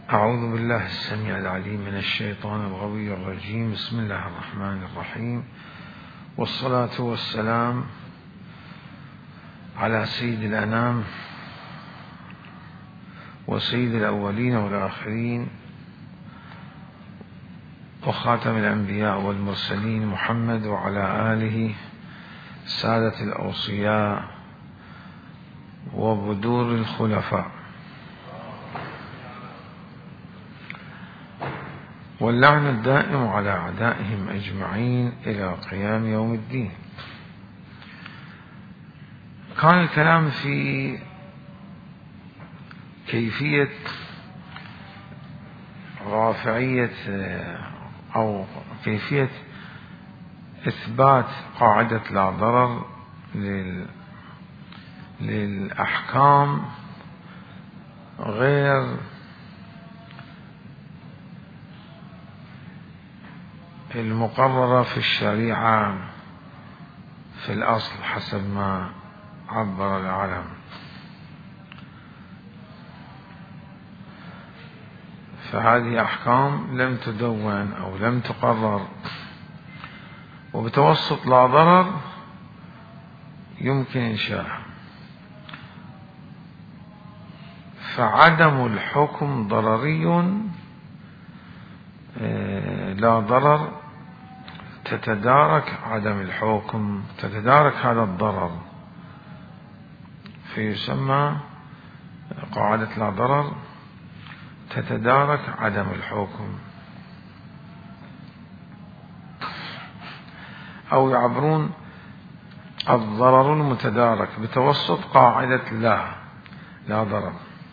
أعوذ بالله السميع العليم من الشيطان الغوي الرجيم. بسم الله الرحمن الرحيم، والصلاة والسلام على سيد الأنام وسيد الأولين والآخرين وخاتم الأنبياء والمرسلين محمد وعلى آله سادة الأوصياء وبدور الخلفاء، واللعن الدائم على أعدائهم أجمعين إلى قيام يوم الدين. كان الكلام في كيفية رافعية أو كيفية إثبات قاعدة لا ضرر للأحكام غير المقررة في الشريعة في الأصل حسب ما عبر العالم. فهذه أحكام لم تدون أو لم تقرر، وبتوسط لا ضرر يمكن إنشاءها، فعدم الحكم ضرري، لا ضرر تتدارك عدم الحكم، تتدارك هذا الضرر، فيسمى قاعدة لا ضرر تتدارك عدم الحكم، أو يعبرون الضرر المتدارك بتوسط قاعدة لا ضرر.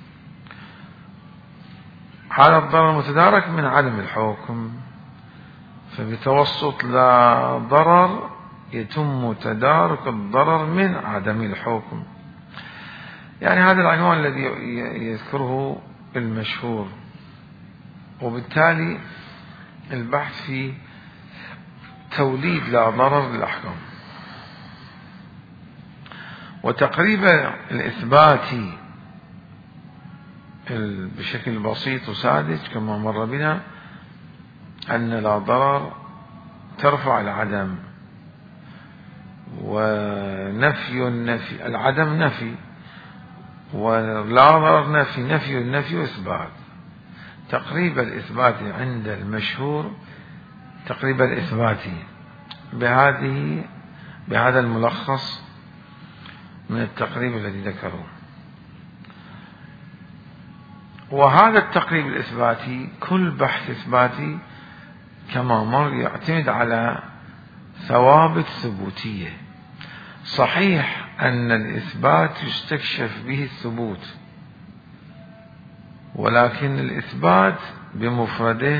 هذا الضرر المتدارك من عدم الحكم، فبتوسط لا ضرر يتم تدارك الضرر من عدم الحكم. يعني هذا العنوان الذي يذكره المشهور، وبالتالي البحث في توليد لا ضرر للأحكام وتقريب الإثبات بشكل بسيط وساذج كما مر بنا، أن لا ضرر ترفع العدم، ونفي العدم نفي، ولا ضرر نفي النفي وإثبات. تقريب الإثبات عند المشهور تقريب الإثبات بهذا الملخص من التقريب الذي ذكروه. وهذا التقريب الإثباتي كل بحث إثباتي كما مر يعتمد على ثوابت ثبوتية. صحيح أن الإثبات يستكشف به الثبوت، ولكن الإثبات بمفرده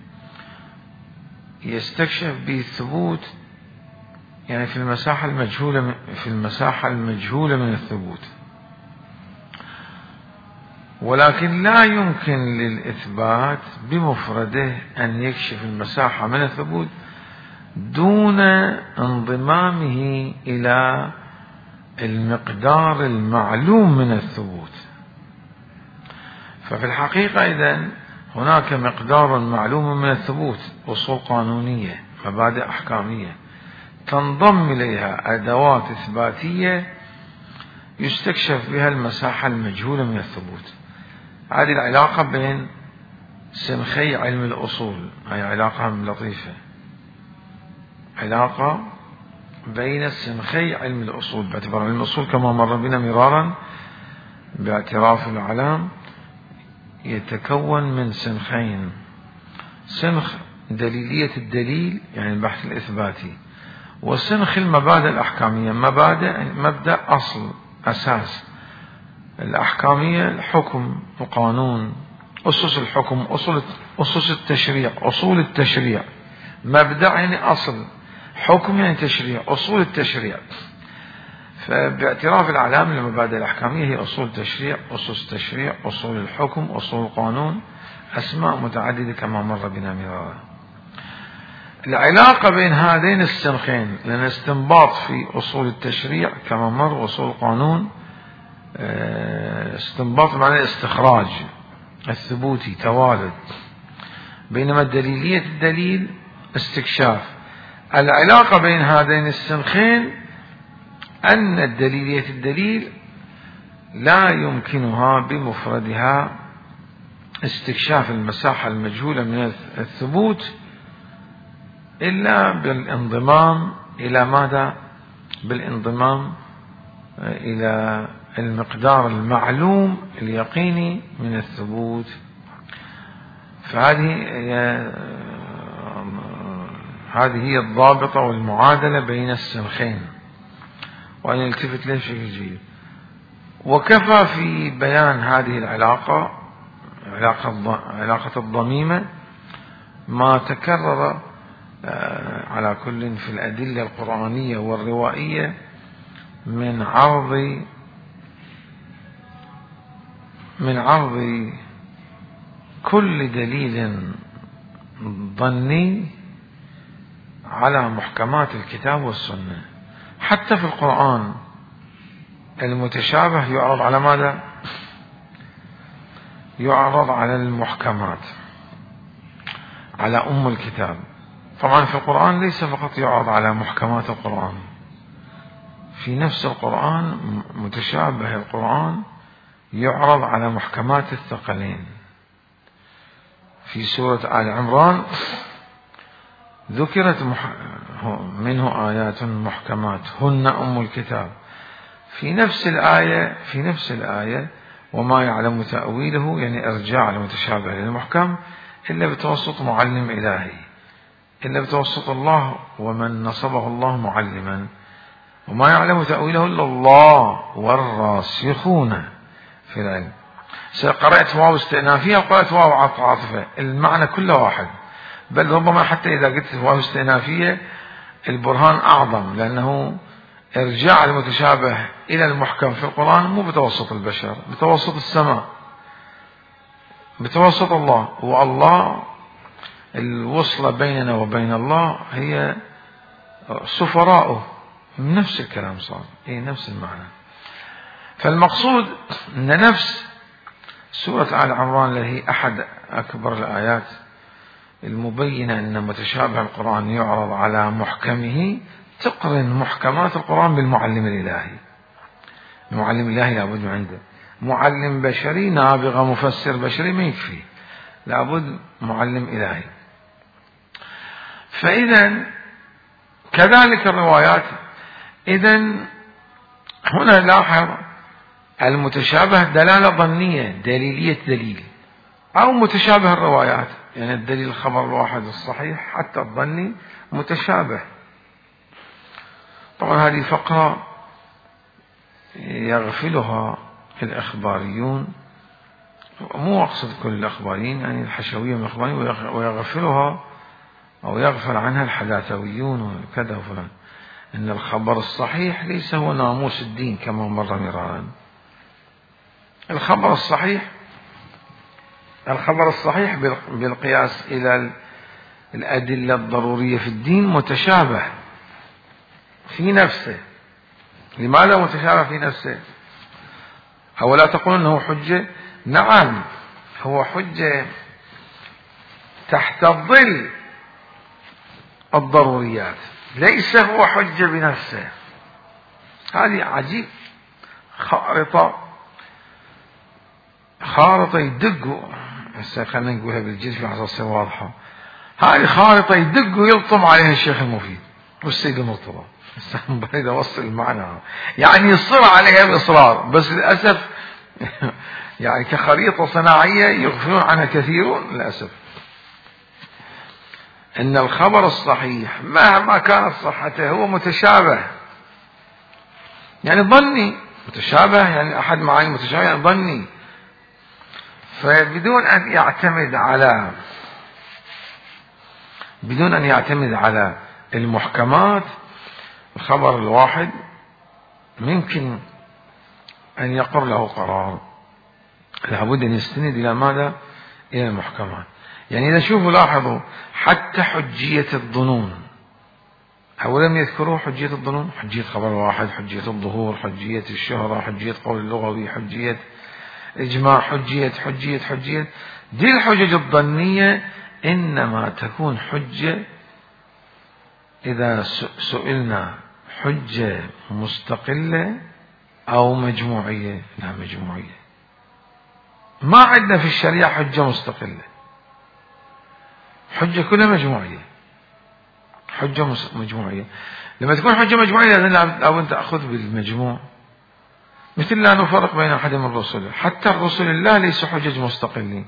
يستكشف به الثبوت، يعني في المساحة المجهولة من الثبوت، ولكن لا يمكن للإثبات بمفرده أن يكشف المساحة من الثبوت دون انضمامه إلى المقدار المعلوم من الثبوت. ففي الحقيقة إذن هناك مقدار معلوم من الثبوت، أصول قانونية، مبادئ أحكامية، تنضم إليها أدوات إثباتية يستكشف بها المساحة المجهولة من الثبوت. هذه العلاقة بين سنخي علم الأصول، هي علاقة لطيفة، علاقة بين سنخي علم الأصول، باعتبار علم الأصول كما مر بنا مرارا باعتراف العلام يتكون من سنخين: سنخ دليلية الدليل يعني البحث الإثباتي، وسنخ المبادئ الأحكامية. مبدأ أصل أساس الأحكامية، الحكم وقانون، أسس الحكم، أسس التشريع، أصول التشريع. مبدأ يعني أصل، حكم يعني تشريع، أصول التشريع. فباعتراف العلام المبادئ الأحكامية هي أصول التشريع، أسس التشريع، أصول الحكم، أصول القانون، أسماء متعددة كما مر بنا مرارا. العلاقة بين هذين السنخين، لأن استنباط في أصول التشريع كما مر، أصول القانون استنباط معناه استخراج، الثبوتي توالد، بينما الدليلية الدليل استكشاف. العلاقة بين هذين السنخين أن الدليلية الدليل لا يمكنها بمفردها استكشاف المساحة المجهولة من الثبوت إلا بالانضمام إلى ماذا؟ بالانضمام إلى المقدار المعلوم اليقيني من الثبوت. هذه هي الضابطة والمعادلة بين السنخين، وأن يلتفت له بشكل جيد. وكفى في بيان هذه العلاقة، علاقة الضميمة، ما تكرر على كل في الأدلة القرآنية والروائية من عرض كل دليل ظني على محكمات الكتاب والسنة. حتى في القرآن المتشابه يعرض على ماذا؟ يعرض على المحكمات، على أم الكتاب. طبعا في القرآن ليس فقط يعرض على محكمات القرآن، في نفس القرآن متشابه القرآن يعرض على محكمات الثقلين. في سورة آل عمران ذكرت منه آيات محكمات هن أم الكتاب. في نفس الآية وما يعلم تأويله، يعني إرجاع المتشابه للمحكم إلا بتوسط معلم إلهي، إلا بتوسط الله ومن نصبه الله معلما، وما يعلم تأويله إلا الله والراسخون في العلم. قرأت واو استئنافية وقرأت واو عاطفة، المعنى كله واحد، بل ربما حتى إذا قلت واو استئنافية البرهان أعظم، لأنه إرجاع المتشابه إلى المحكم في القرآن مو بتوسط البشر، بتوسط السماء، بتوسط الله. والله الوصلة بيننا وبين الله هي سفراؤه، نفس الكلام صار، نفس المعنى. فالمقصود أن نفس سورة آل عمران التي أحد أكبر الآيات المبينة أن متشابه القرآن يعرض على محكمه، تقرن محكمات القرآن بالمعلم الإلهي. المعلم الإلهي لابد عنده معلم بشري نابغة مفسر بشري ما يكفي، لابد معلم إلهي. فإذا كذلك الروايات. إذا هنا لاحظ المتشابه دلالة ظنية دليلية دليل، أو متشابه الروايات، يعني الدليل الخبر الواحد الصحيح حتى الظني متشابه. طبعا هذه فقرة يغفلها الإخباريون، مو أقصد كل الإخباريين، يعني الحشوية من الإخباريين، ويغفلها أو يغفل عنها الحداثويون وكذا وفلان. إن الخبر الصحيح ليس هو ناموس الدين كما مر مرارا. الخبر الصحيح بالقياس إلى الأدلة الضرورية في الدين متشابه في نفسه. لماذا متشابه في نفسه؟ أولا تقول أنه حجة؟ نعم هو حجة تحت الظل الضروريات، ليس هو حجة بنفسه. هذه عجيب، خارطة يدق، هسه خلينا نقولها بالجد في عصا واضحة، هذه خارطة يدق ويلطم عليها الشيخ المفيد والسيد المرتضى. بريد أوصل المعنى، يعني يصر عليها بإصرار، بس للأسف يعني كخريطة صناعية يغفلون عنها كثيرون للأسف. إن الخبر الصحيح مهما كانت صحته هو متشابه، يعني ظني متشابه، يعني أحد معاني متشابه يعني ظني. فبدون أن يعتمد على المحكمات، الخبر الواحد ممكن أن يقر له قرار، لابد أن يستند إلى ماذا؟ إلى المحكمات. يعني إذا شوفوا لاحظوا حتى حجية الظنون، أولم يذكروا حجية الظنون؟ حجية خبر واحد، حجية الظهور، حجية الشهرة، حجية قول اللغوي، حجية إجماع حجية. دي الحجج الظنية إنما تكون حجة إذا سئلنا حجة مستقلة أو مجموعية. لا، مجموعية. ما عندنا في الشريعة حجة مستقلة، حجة كلها مجموعية. حجة مجموعية. لما تكون حجة مجموعية لابد تأخذ بالمجموع، مثل لا نفرق بين أحد من الرسل. حتى الرسل الله ليسوا حجج مستقلين،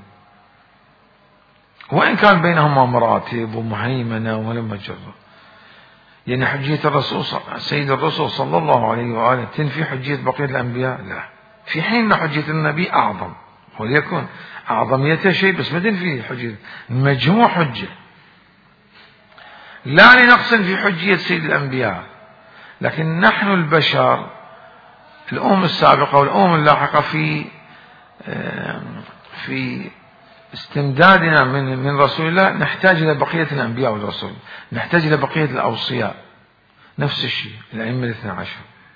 وإن كان بينهما مراتب ومهيمنة ولما جرى. يعني حجية الرسول سيد الرسول صلى الله عليه وآله تنفي حجية بقية الأنبياء؟ لا، في حين حجية النبي أعظم، وليكن أعظميته شيء بس ما تنفي حجية المجموع. حجة لا لنقص في حجية سيد الأنبياء، لكن نحن البشر الأمم السابقة والأمم اللاحقة في استمدادنا من رسول الله نحتاج إلى بقية الأنبياء والرسل، نحتاج إلى بقية الأوصياء. نفس الشيء الأئمة 12.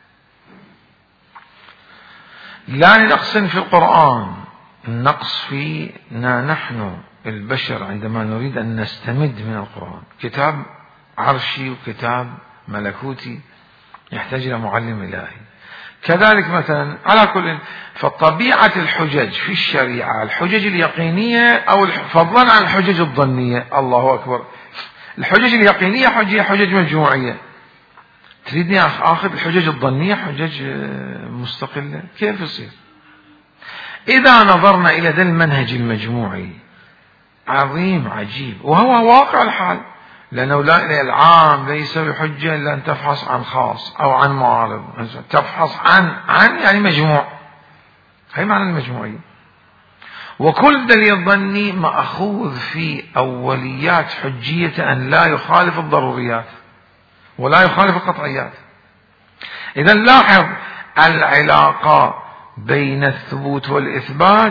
لا لنقص في القرآن، النقص فينا نحن البشر عندما نريد أن نستمد من القرآن. كتاب عرشي وكتاب ملكوتي يحتاج إلى معلم إلهي. كذلك مثلا على كل، فطبيعة الحجج في الشريعة الحجج اليقينية أو فضلا عن الحجج الظنية. الله أكبر. الحجج اليقينية حجج مجموعية. تريدني أخذ الحجج الظنية حجج مستقلة؟ كيف يصير؟ إذا نظرنا إلى ذا المنهج المجموعي عظيم عجيب، وهو واقع الحال، لأنه لا العام ليس بحجة إلا أن تفحص عن خاص أو عن معارض. تفحص عن يعني مجموع، هي معنى المجموعية. وكل دليل ظني مأخوذ في أوليات حجية أن لا يخالف الضروريات ولا يخالف القطعيات. إذا لاحظ العلاقة بين الثبوت والإثبات.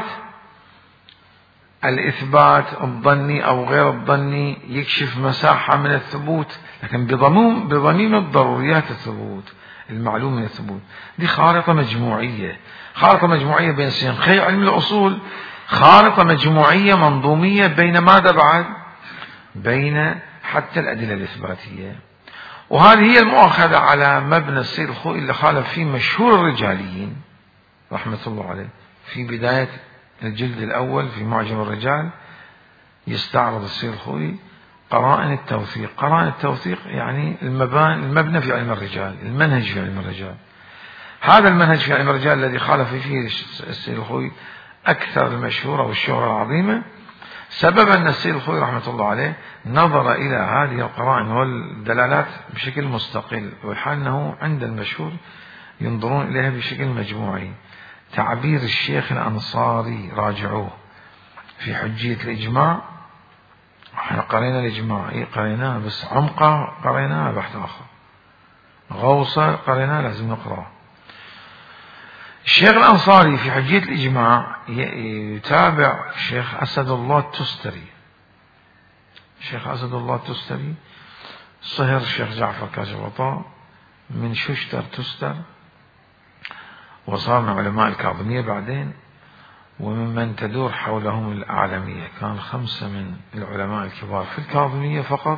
الإثبات الظني أو غير الظني يكشف مساحة من الثبوت، لكن بضميم الضروريات الثبوت المعلوم من الثبوت. دي خارطة مجموعية، خارطة مجموعية بين سينخي علم الأصول، خارطة مجموعية منظومية بين ماذا بعد؟ بين حتى الأدلة الإثباتية. وهذه هي المؤاخذة على مبنى السيد الخوئي اللي خالف فيه مشهور الرجاليين رحمة الله عليه. في بداية الجلد الأول في معجم الرجال يستعرض السيد الخوئي قرائن التوثيق. قرائن التوثيق يعني المبنى في علم الرجال، المنهج في علم الرجال. هذا المنهج في علم الرجال الذي خالف فيه السيد الخوئي أكثر المشهورة والشهرة العظيمة، سبب أن السيد الخوئي رحمة الله عليه نظر إلى هذه القرائن والدلالات بشكل مستقل، والحال أنه عند المشهور ينظرون إليها بشكل مجموعي. تعبير الشيخ الأنصاري راجعوه في حجية الإجماع. احنا قرينا الإجماع، قريناه بس عمقه قريناه بحث آخر، غوصة قريناه لازم نقرأه. الشيخ الأنصاري في حجية الإجماع يتابع الشيخ أسد الله التستري. الشيخ أسد الله التستري صهر الشيخ جعفر كاشف الغطاء من ششتر تستر، وصار من علماء الكاظمية بعدين، وممن تدور حولهم الأعلمية. كان 5 من العلماء الكبار في الكاظمية فقط،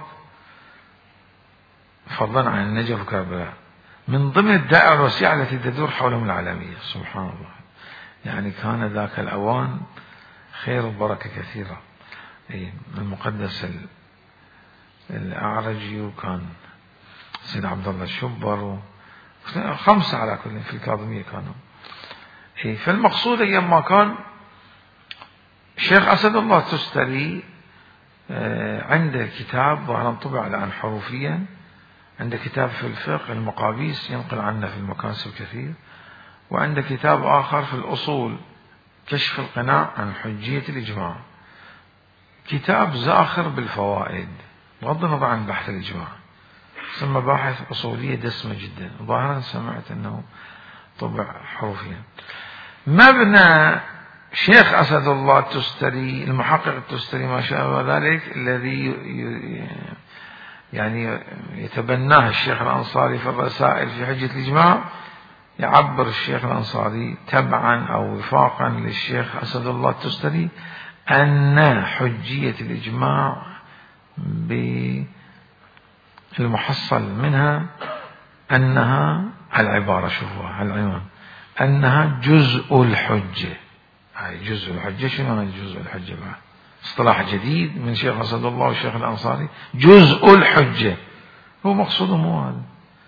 فضلا عن النجف وكربلاء، من ضمن الدائرة الوسيعة التي تدور حولهم العالمية. سبحان الله. يعني كان ذاك الأوان خير وبركة كثيرة. المقدس الأعرجي، وكان سيد عبد الله الشبر، 5 على كل في الكاظمية كانوا. فالمقصود أيام ما كان الشيخ أسد الله التستري عنده كتاب وعلى طبع الآن حروفيا، عنده كتاب في الفقه المقابيس ينقل عنه في المكاسب كثير، وعنده كتاب آخر في الأصول كشف القناع عن حجية الإجماع. كتاب زاخر بالفوائد بغض النظر عن بحث الإجماع، ثم مباحث أصولية دسمة جدا. ظاهرا سمعت أنه طبع حروفيا. مبنى شيخ أسد الله التستري المحقق التستري ما شاء ذلك، الذي يعني يتبناه الشيخ الأنصاري في الرسائل في حجة الإجماع، يعبر الشيخ الأنصاري تبعا أو وفاقا للشيخ أسد الله التستري أن حجية الإجماع بالمحصل منها أنها العبارة، شوفوا العنوان، أنها جزء الحجة. هاي جزء الحجة، شنو معنى جزء الحجة بقى؟ اصطلاح جديد من شيخ أسد الله والشيخ الأنصاري، جزء الحجة، هو مقصوده مو هذا،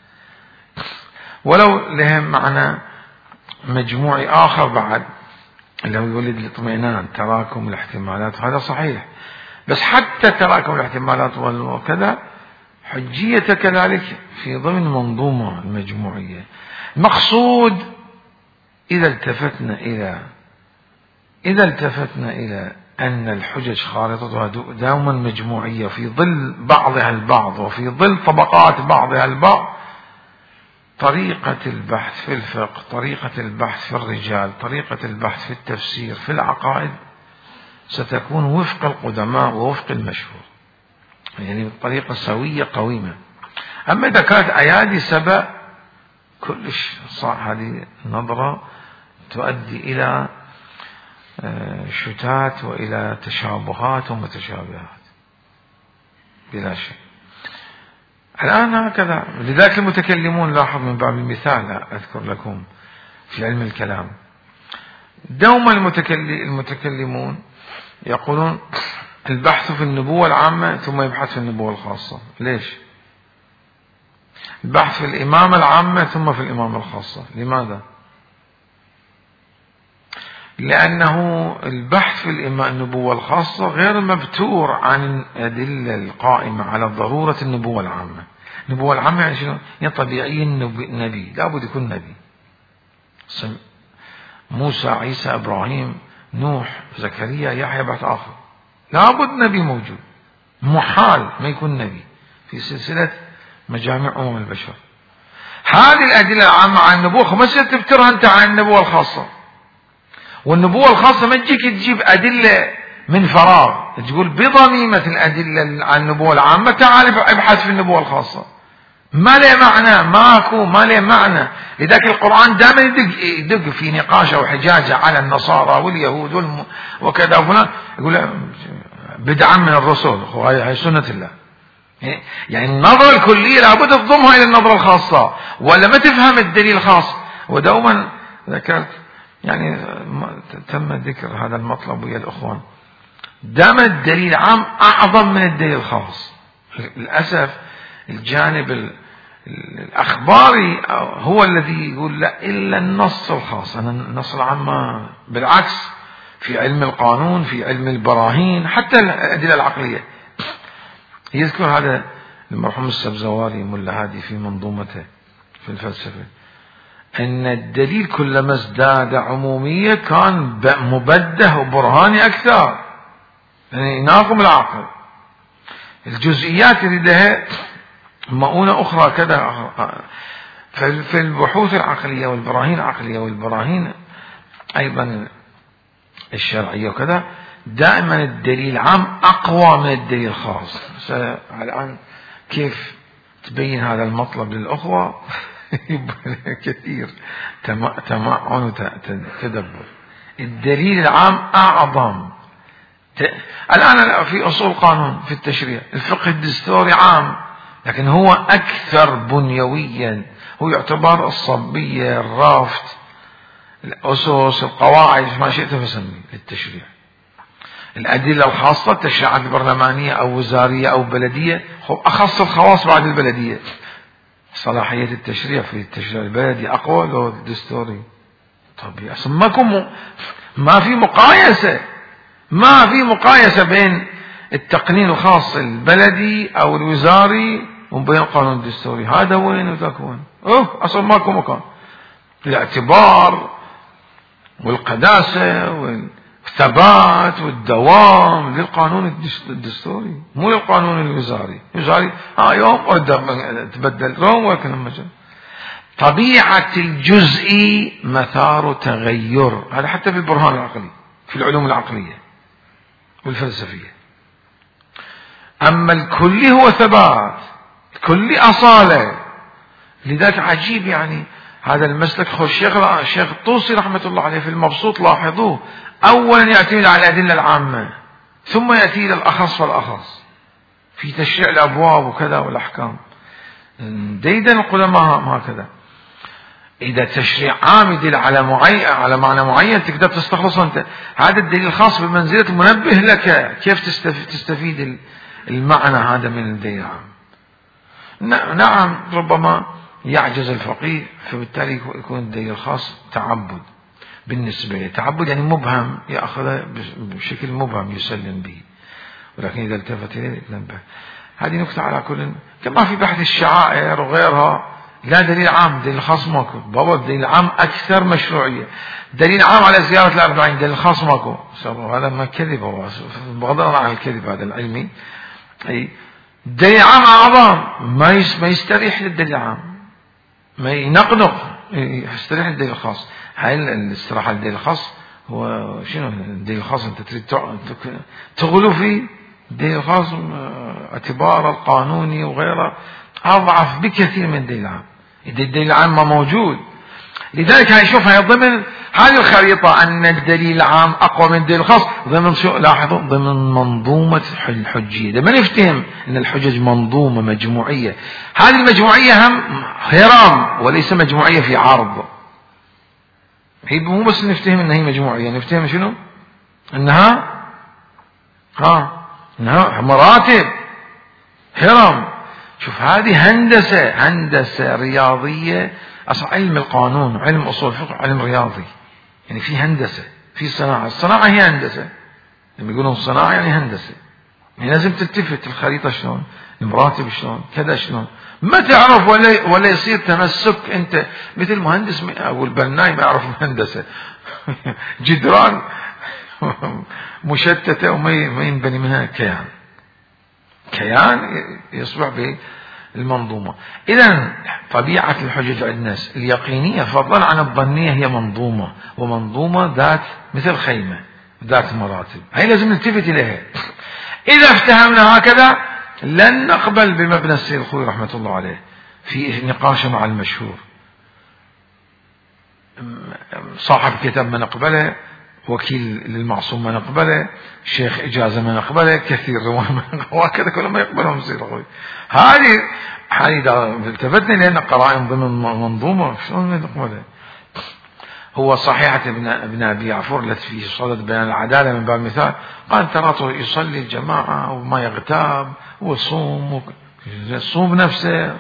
ولو لهم معنى مجموعي آخر بعد اللي هو يولد الاطمئنان، تراكم الاحتمالات، هذا صحيح، بس حتى تراكم الاحتمالات وكذا حجية كذلك في ضمن منظومة المجموعية. المقصود إذا التفتنا إلى أن الحجج خارطتها دوما مجموعية في ظل بعضها البعض وفي ظل طبقات بعضها البعض، طريقة البحث في الفقه، طريقة البحث في الرجال، طريقة البحث في التفسير، في العقائد، ستكون وفق القدماء ووفق المشهور، يعني بطريقة سوية قويمة. أما إذا كانت أيادي سبأ كلش صح، هذه النظرة تؤدي إلى شتات وإلى تشابهات ومتشابهات بلا شك. الآن هكذا، لذلك المتكلمون، لاحظ من باب المثال أذكر لكم في علم الكلام، دوما المتكلمون يقولون البحث في النبوة العامة ثم يبحث في النبوة الخاصة. ليش؟ البحث في الإمامة العامة ثم في الإمامة الخاصة. لماذا؟ لأنه البحث في النبوة الخاصة غير مبتور عن الأدلة القائمة على ضرورة النبوة العامة. النبوة العامة يعني شنو؟ يعني طبيعي النبي لابد يكون نبي، موسى، عيسى، إبراهيم، نوح، زكريا، يحيى، بعد آخر، لابد نبي موجود، محال ما يكون نبي في سلسلة مجامع البشر. هذه الأدلة العامة عن النبوة ما تبترها أنت عن النبوة الخاصة. والنبوة الخاصة ما تجيك تجيب أدلة من فراغ تقول بضميمة الأدلة عن النبوة العامة تعال ابحث في النبوة الخاصة، ما له معنى، ما له معنى. لذلك القرآن دائما يدق في نقاشه وحجاجه على النصارى واليهود وكذا وفلان، يقول بدعا من الرسول، هاي سنة الله. يعني النظرة الكلية لابد تضمها إلى النظرة الخاصة، ولا ما تفهم الدليل الخاص. ودوما ذكرت يعني تم ذكر هذا المطلب ويا الأخوان، دام الدليل العام أعظم من الدليل الخاص. للأسف الجانب الأخباري هو الذي يقول لا إلا النص الخاص، أنا النص العام ما، بالعكس في علم القانون، في علم البراهين، حتى الأدلة العقلية. يذكر هذا المرحوم السبزواري ملا هادي في منظومته في الفلسفة أن الدليل كلما ازداد عمومية كان مبده وبرهاني أكثر، يعني يناقض العقل. الجزئيات يريدها مؤونة أخرى كذا. في البحوث العقلية والبراهين العقلية والبراهين أيضا الشرعية وكذا، دائما الدليل العام أقوى من الدليل الخاص. الآن كيف تبين هذا المطلب للأخوة؟ كثير تمعن وتدبر. الدليل العام أعظم. الآن في أصول قانون، في التشريع، الفقه الدستوري عام، لكن هو أكثر بنيويا، هو يعتبر الصبية، الرافت، الأسس، القواعد، ما شئت فسمي للتشريع. الأدلة الخاصة، التشريعات البرلمانية أو وزارية أو بلدية، أخص الخواص بعد البلدية. صلاحية التشريع في التشريع البلدي أقوى لو الدستوري. طبيعي ما في مقايسة بين التقنين الخاص البلدي أو الوزاري وبين القانون الدستوري. هذا وين وذاك وين، أصلا ماكو مكان. الاعتبار والقداسة والثبات والدوام للقانون الدستوري، مو للقانون الوزاري. الوزاري يوم تبدل يوم ولكن مجال. طبيعة الجزء مثار تغير، هذا حتى في البرهان العقلي، في العلوم العقلية والفلسفية. أما الكلي هو ثبات، الكلي أصالة. لذلك عجيب يعني هذا المسلك الشيخ الطوسي رحمة الله عليه في المبسوط لاحظوه، أولا يعتمد على الأدلة العامة ثم يأتي إلى الأخص فالأخص في تشريع الأبواب وكذا والأحكام. ديدا القدماء هكذا، إذا تشريع عام يدل على معنى معين تقدر تستخلصه أنت. هذا الدليل الخاص بمنزلة منبه لك كيف تستفيد المعنى هذا من الدليل العام. نعم ربما يعجز الفقيه، فبالتالي يكون الدليل الخاص تعبد بالنسبة له، تعبد يعني مبهم، يأخذ بشكل مبهم يسلم به، ولكن إذا التفت إليه يتنبه. هذه نكتة على كل. كما في بحث الشعائر وغيرها لا دليل عام، دليل خاص ماكو. بابا الدليل العام أكثر مشروعية. دليل عام على زيارة الأربعين، دليل خاص ماكو. هذا ما كذب، هو بغض النظر عن الكذب هذا العلمي. أي دليل عام أعظم ما يستريح للدليل العام، ما ينقنق، يستريح للدليل الخاص. هاي الاستراحة للدليل الخاص هو شنو؟ الدليل الخاص أنت تريد تغلو فيه. الدليل الخاص اعتبار القانوني وغيره أضعف بكثير من الدليل العام. الدليل العام ما موجود، لذلك هيشوفها ضمن هذه الخريطة أن الدليل العام أقوى من الدليل الخاص ضمن شو؟ لاحظوا ضمن منظومة الحجية. لما نفتهم أن الحجج منظومة مجموعية، هذه المجموعية هم هرام وليس مجموعية في عرض. هي مو بس نفتهم أنها مجموعية، نفتهم شنو؟ أنها مراتب هرم. شوف هذه هندسة رياضية. أصلا علم القانون وعلم أصول الفقه علم رياضي، يعني في هندسة، في صناعة. الصناعة هي هندسة، لما يقولون صناعة يعني هندسة. يعني لازم تلتفت الخريطة شلون، المراتب شلون، كذا شلون. ما تعرف ولا يصير تمسك أنت مثل مهندس أو البناي ما يعرف الهندسة جدران مشتتة وما ينبني منها كيان يصبح بالمنظومة. إذن طبيعة الحجج عند الناس اليقينية فضلا عن الظنية هي منظومة، ومنظومة ذات مثل خيمة ذات مراتب. هي لازم نلتفت إليها. إذا افتهمنا هكذا لن نقبل بمبنى السيد الخوي رحمة الله عليه في نقاشه مع المشهور. صاحب كتاب ما نقبله، وكيل للمعصوم ما نقبله، شيخ إجازة ما نقبله، كثير رواه ما نقبله، وهكذا كل ما يقبلهم السيد الخوي. هذه إذا التفتنا لأن قرائن ضمن منظومة شلون نقبله. هو صحيحة ابن أبي عفور التي في صدد بيان العدالة من باب المثال قال تراته يصلي الجماعة وما يغتاب ويصوم الصوم نفسه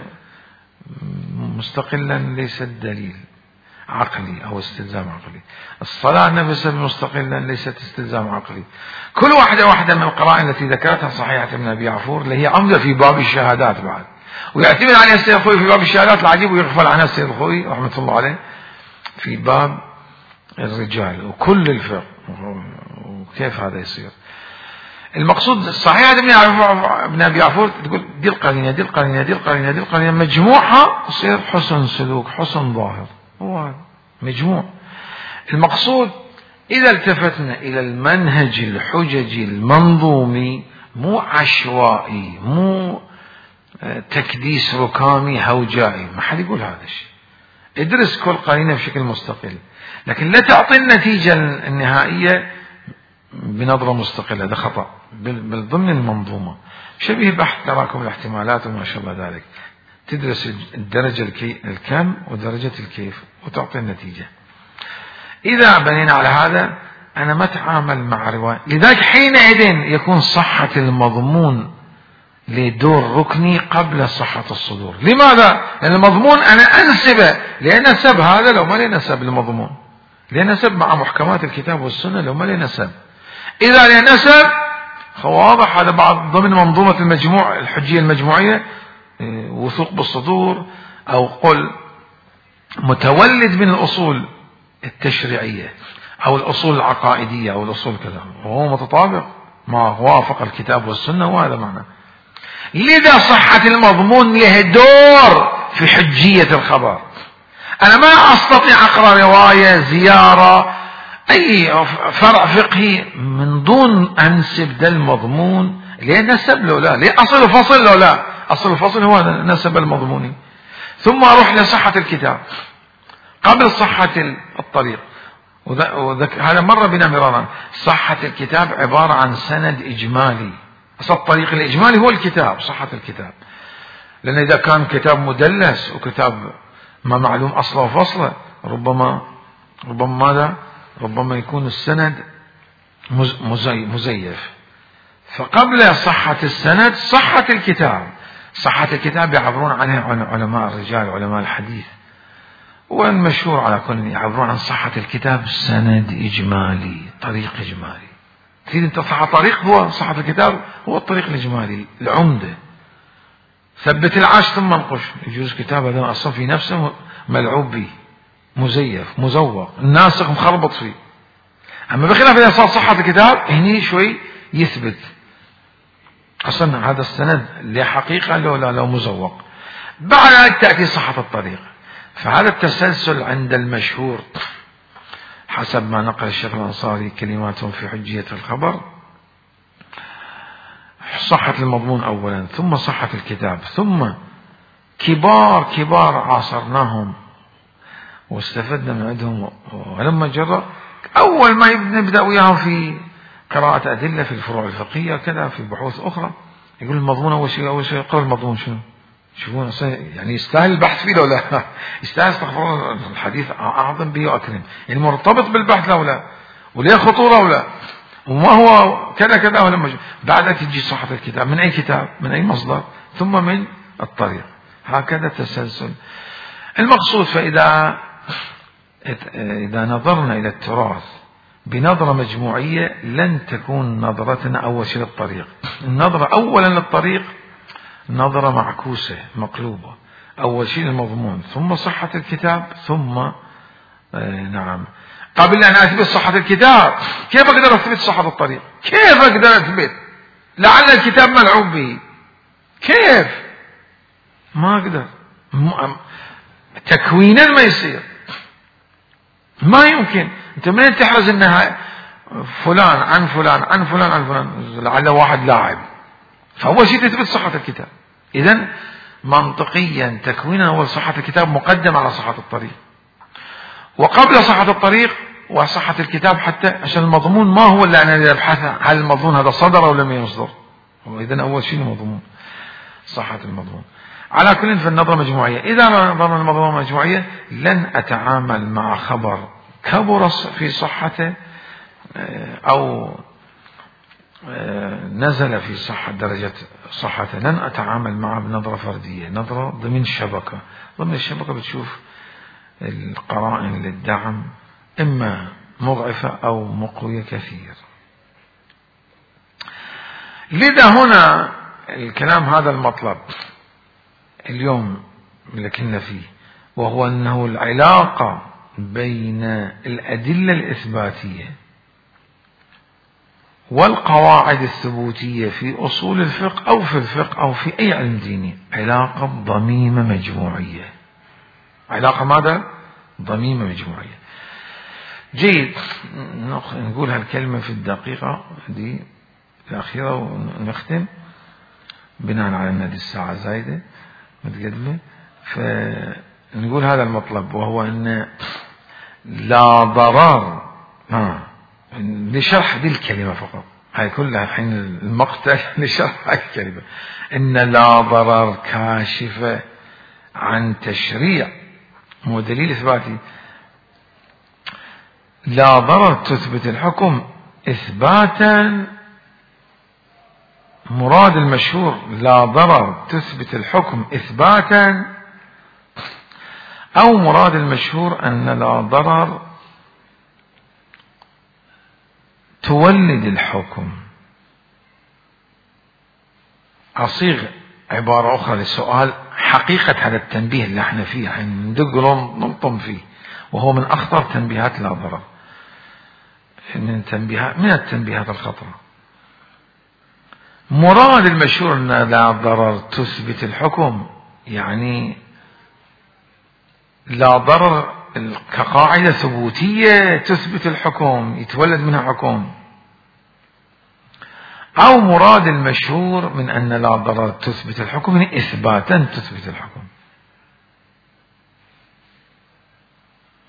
مستقلا ليس الدليل عقلي أو استلزام عقلي. الصلاة نفسها مستقلا ليست استلزام عقلي. كل واحدة من القرائن التي ذكرتها صحيحة ابن أبي عفور اللي هي عمدة في باب الشهادات بعد، ويعتمد عليها السيد الخوي في باب الشهادات العجيب، ويغفل عنها السيد الخوي رحمة الله عليه في باب الرجال وكل الفقه. وكيف هذا يصير؟ المقصود صحيح ابن أبي عفور تقول دي القرينة مجموعها يصير حسن سلوك، حسن ظاهر، هو مجموع. المقصود إذا التفتنا إلى المنهج الحججي المنظومي مو عشوائي، مو تكديس ركامي هوجائي، ما حد يقول هذا الشيء. ادرس كل قرينة بشكل مستقل، لكن لا تعطي النتيجة النهائية بنظرة مستقلة، هذا خطأ. بل ضمن المنظومة شبيه بحث تراكم الاحتمالات وما شابه ذلك، تدرس الدرجة الكم ودرجة الكيف وتعطي النتيجة. إذا بنينا على هذا أنا ما أتعامل مع رواية، لذلك حينئذ يكون صحة المضمون لدور ركني قبل صحة الصدور. لماذا؟ لأن المضمون أنا أنسبه، لأن نسب هذا لو ما لي نسب المضمون، لأن نسب مع محكمات الكتاب والسنة لو ما لي نسب. إذا لي نسب واضح هذا بعض ضمن منظومة المجموع الحجية المجموعية، وثوق بالصدور أو قل متولد من الأصول التشريعية أو الأصول العقائدية أو الأصول كذا، وهو متطابق ما وافق الكتاب والسنة، وهذا معنى. لذا صحة المضمون له دور في حجية الخبر. أنا ما أستطيع أقرأ رواية زيارة أي فرع فقهي من دون أنسب ذا المضمون ليه نسب له لا، ليه أصل فصل له لا. أصل الفصل هو نسب المضموني، ثم أروح لصحة الكتاب. قبل صحة الطريق. هذا مر بنا مرارا. صحة الكتاب عبارة عن سند إجمالي. أصل الطريق الإجمالي هو الكتاب، صحة الكتاب. لأن إذا كان كتاب مدلس وكتاب ما معلوم أصله وفصله، ربما ماذا؟ ربما يكون السند مزيف. فقبل صحة السند صحة الكتاب. صحة الكتاب يعبرون عنها علماء الرجال، علماء الحديث، والمشهور على كل يعبرون عن صحة الكتاب سند إجمالي، طريق إجمالي. تريد أن تصحى طريق، هو صحة الكتاب هو الطريق الإجمالي، العمدة. ثبت العاش ثم انقش. يجوز كتاب هذا أصلا في نفسه ملعوب به، مزيف مزوق، الناسخ مخربط فيه. أما بخلاف إذا صار صحة الكتاب هني شوي يثبت أصلا هذا السند لحقيقة لو مزوق. بعد ذلك تأتي صحة الطريق. فهذا التسلسل عند المشهور حسب ما نقل الشيخ الأنصاري كلماتهم في حجية الخبر: صحة المضمون أولا، ثم صحة الكتاب، ثم كبار عاصرناهم واستفدنا من عندهم. ولما جرى أول ما نبدأ وياهم في قراءة أدلة في الفروع الفقهية كذا في بحوث أخرى، يقول المضمون أول شيء قول المضمون شنو؟ شوفون يعني يستاهل البحث فيه لو لا يستاهل، استغفر الله، الحديث أعظم به وأكرم، يعني مرتبط بالبحث لو لا، وليه خطورة ولا، وما هو كذا ولا بعد تجي صحة الكتاب. من أي كتاب؟ من أي مصدر؟ ثم من الطريق. هكذا تسلسل المقصود. فإذا نظرنا إلى التراث بنظرة مجموعية لن تكون نظرتنا أول شيء للطريق. النظرة أولا للطريق نظرة معكوسة مقلوبة. أول شيء المضمون، ثم صحة الكتاب، ثم نعم قبل أن أثبت صحة الكتاب كيف أقدر أثبت صحة الطريق؟ كيف أقدر أثبت؟ لعل الكتاب ملعوب به، كيف؟ ما أقدر، تكوينا ما يصير، ما يمكن. أنت منين تحرز أنها فلان عن فلان عن فلان عن فلان؟ لعل واحد لاعب. فأول شيء تثبت صحة الكتاب. إذن منطقيا تكوينا أول صحة الكتاب مقدم على صحة الطريق، وقبل صحة الطريق وصحة الكتاب حتى عشان المضمون ما هو اللي أنا أبحث هل المضمون هذا صدر أو لم يصدر. إذن أول شيء المضمون، صحة المضمون. على كل في النظرة مجموعية. إذا نظرنا المنظومة مجموعية لن أتعامل مع خبر كبر في صحته أو نزل في صحة درجة صحته، لن أتعامل معه بنظرة فردية، نظرة ضمن الشبكة. ضمن الشبكة بتشوف القرائن للدعم إما مضعفة أو مقوية كثير. لذا هنا الكلام هذا المطلب اليوم اللي كنا فيه، وهو أنه العلاقة بين الأدلة الإثباتية والقواعد الثبوتية في أصول الفقه أو في الفقه أو في أي علم ديني علاقة ضميمة مجموعية. علاقة ماذا؟ ضميمة مجموعية. جيد، نقول هالكلمة في الدقيقة دي الأخيرة ونختم بناء على أن هذه الساعة زايدة متقدمة. فنقول هذا المطلب، وهو أن لا ضرر لشرح دي الكلمة فقط، هاي كلها الحين المقطع لشرح هاي الكلمة. إن لا ضرر كاشفة عن تشريع، مو دليل إثباتي. لا ضرر تثبت الحكم إثباتا، مراد المشهور لا ضرر تثبت الحكم إثباتا، أو مراد المشهور أن لا ضرر تولد الحكم. أصيغ عبارة أخرى للسؤال حقيقة هذا التنبيه اللي احنا فيه ندق ننطم فيه، وهو من أخطر تنبيهات لا ضرر، من التنبيهات الخطرة. مراد المشهور أن لا ضرر تثبت الحكم، يعني لا ضرر كقاعدة ثبوتية تثبت الحكم، يتولد منها حكم. أو مراد المشهور من أن لا ضرر تثبت الحكم يعني إثباتا تثبت الحكم.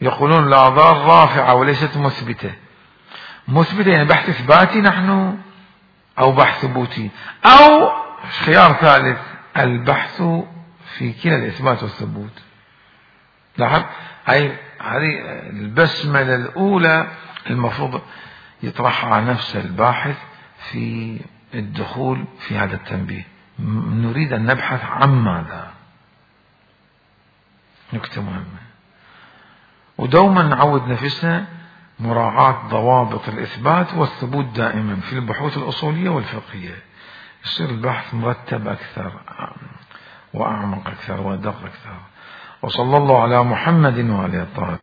يقولون الآثار رافعة وليست مثبتة. مثبتة يعني بحث إثباتي نحن أو بحث ثبوتي، أو خيار ثالث البحث في كلا الإثبات والثبوت. لاحظ هذه البسملة الأولى المفروض يطرحها على نفس الباحث في الدخول في هذا التنبيه. نريد أن نبحث عن ماذا، نكتة مهمة. ودوما نعود نفسنا مراعاة ضوابط الإثبات والثبوت دائما في البحوث الأصولية والفقهية، يصير البحث مرتب أكثر وأعمق أكثر وأدق أكثر. وصلى الله على محمد وعلى آله الطاهرين.